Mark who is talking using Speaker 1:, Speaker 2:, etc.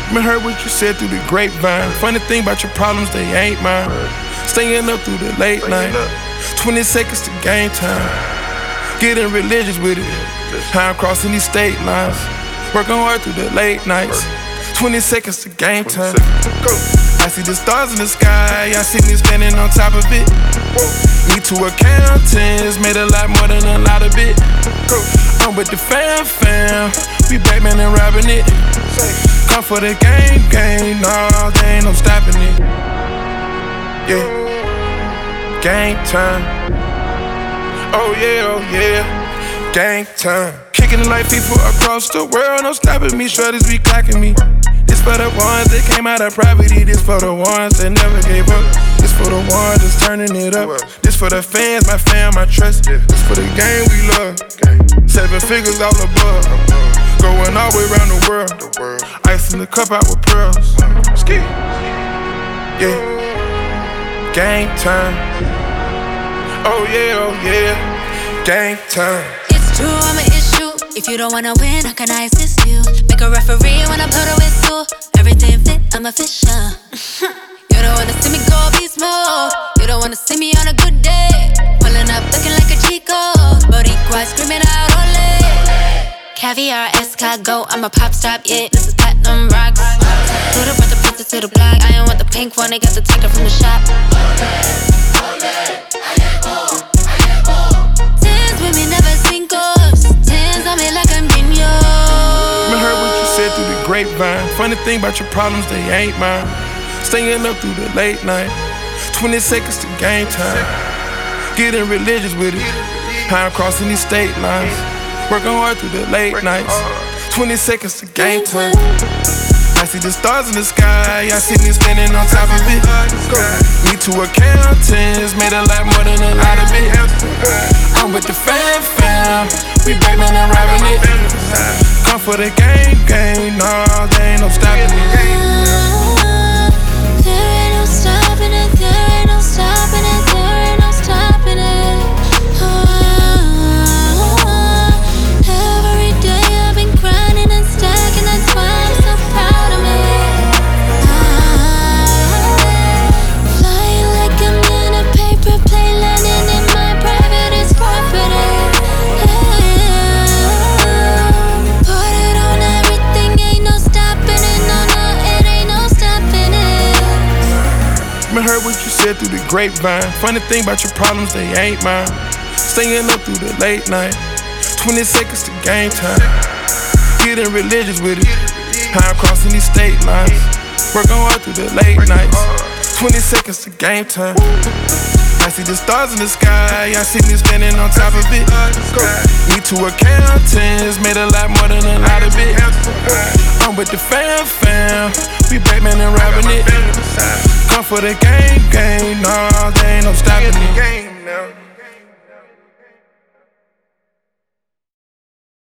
Speaker 1: Me heard what you said through the grapevine. Funny thing about your problems, they ain't mine. Staying up through the late night. 20 seconds to game time. Getting religious with it. How I'm crossing these state lines. Working hard through the late nights. 20 seconds to game time. I see the stars in the sky. I see me standing on top of it. Me two accountants made a lot more than a lot of it. I'm with the fam. We Batman and robbing it. Come for the game. Nah, they ain't no stopping it. Yeah, game time. Oh yeah, gang time. Kicking it like people across the world, no stopping me, shorties be clocking me. This for the ones that came out of poverty, this for the ones that never gave up. This for the ones that's turning it up. This for the fans, my fam, my trust. This for the game we love. 7 figures all above. Going all the way around the world. Ice in the cup out with pearls. Ski. Yeah. Gang time. Oh yeah, gang time.
Speaker 2: It's true, I'm an issue. If you don't wanna win, how can I assist you? Make a referee when I blow the whistle. Everything fit, I'm official. You don't wanna see me go beast mode. You don't wanna see me on a good day. Pulling up looking like a Chico. Boricua screaming out ole. Caviar, escargot, I'm a pop stop, yeah. This is platinum rocks. Put up with the princess to the block. I ain't want the pink one, they got the ticket from the shop. Tens with me, never singles. Tens on me like I'm Dino.
Speaker 1: Me heard what you said through the grapevine. Funny thing about your problems, they ain't mine. Staying up through the late night. 20 seconds to game time. Getting religious with it. How I'm crossing these state lines. Working hard through the late nights. 20 seconds to game time. I see the stars in the sky. I see me standing on top of it. Me two accountants made a lot more than a lot of it. I'm with the fam. We Batman and robbing it. Come for the game. Nah, there ain't no stopping it.
Speaker 2: There ain't no stopping it. There ain't no stopping it. There ain't no stopping it. Every day I've been grinding and stacking. That's why I'm so proud of me. Flying like I'm in a paper plane, landing in my private property. Put it on everything, ain't no stopping it. No, it ain't no stopping it.
Speaker 1: Me heard what you said through the grapevine. Funny thing about your problems, they ain't mine. Staying up through the late night. 20 seconds to game time. Getting religious with it. How I'm crossing these state lines. Working hard through the late nights. 20 seconds to game time. I see the stars in the sky. I see me standing on top of it. Me two accountants made a lot more than a lot of it. I'm with the fam. We Batman and robbing it. Come for the game. Nah, there ain't no stopping it.